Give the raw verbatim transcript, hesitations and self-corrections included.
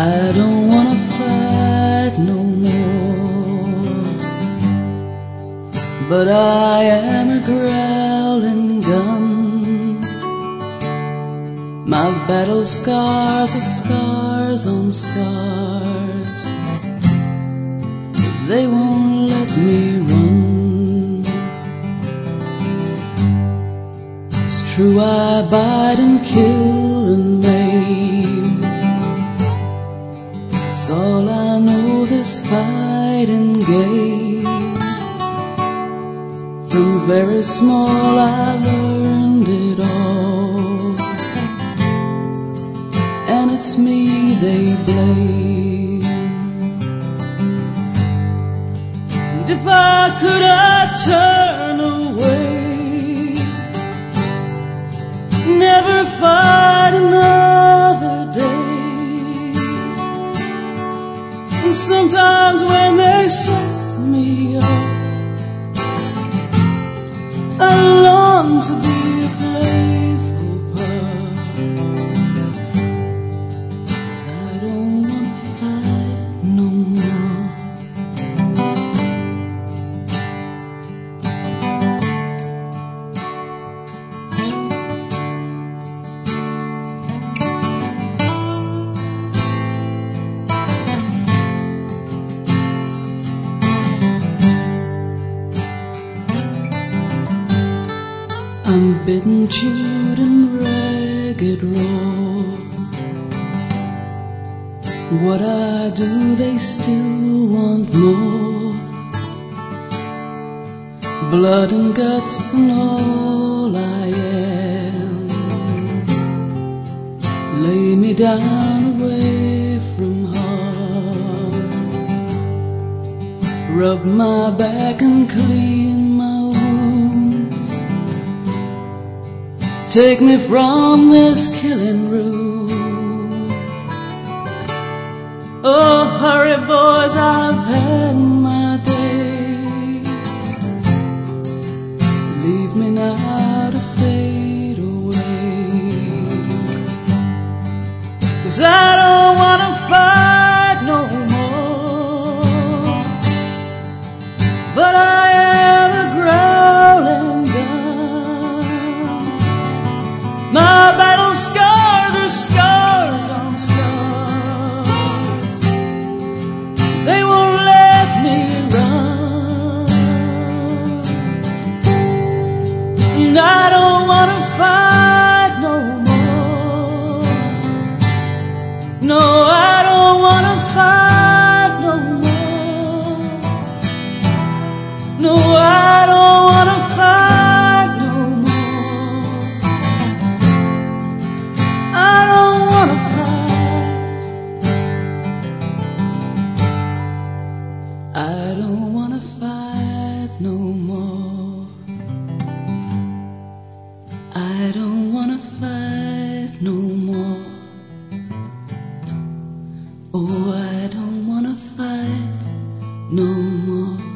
I don't wanna fight no more, but I am a growling gun. My battle scars are scars on scars, but they won't let me run. It's true I bite and kill and maim, it's all I know, this fighting game. From very small I learned it all, and it's me they blame. And if I could, I'd turn away, never fight another day. And sometimes when they set me up, I long to be a playful pup, 'cause I don't wanna fight no more. I'm bitten, chewed, and ragged raw. What I do, they still want more. Blood and guts and all I am. Lay me down away from harm. Rub my back and clean my wounds. Take me from this killing room. Oh, hurry, boys, I've had my day. Leave me now to fade away, 'cause I don't wanna fight no more, but I am a growling gun. My battle scars are scars on scars, they won't let me run. And I don't wanna fight no more. No, I don't wanna fight no more. No, I don't wanna fight no more. I don't wanna fight. I don't wanna fight no more. I don't wanna fight no more. Oh, I don't wanna fight no more.